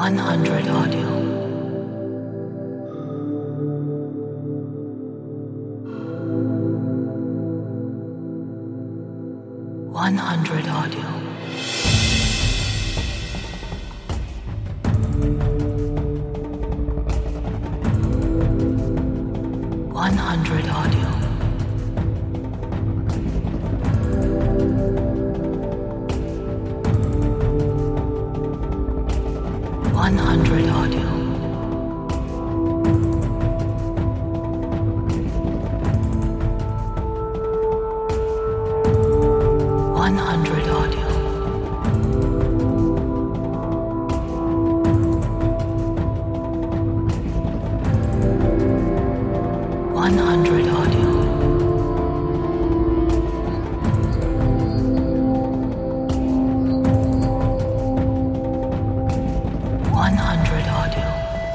100 audio. 100 audio. 100 audio. 100 audio. 100 audio. 100 audio. 100 audio.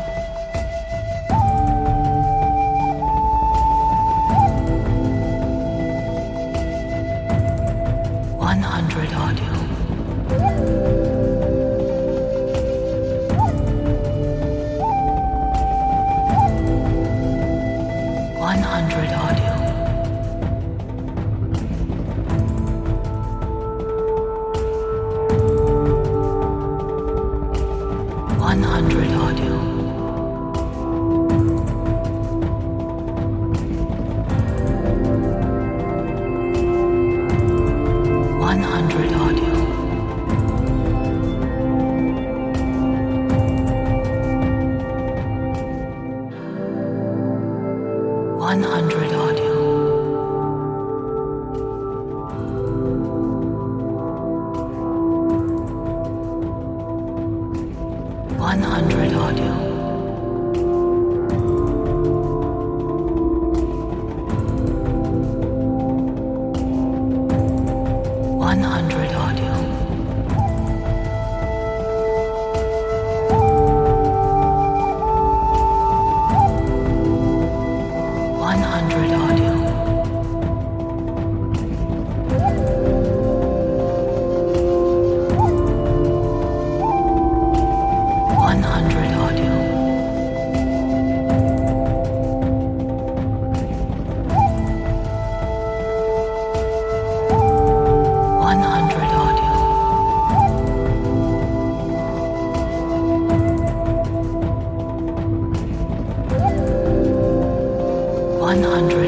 100 audio. 100 audio. 100 audio. 100 audio. 100 audio. 100 audio. 100 audio. 100 audio. 100 audio. 100 audio. 100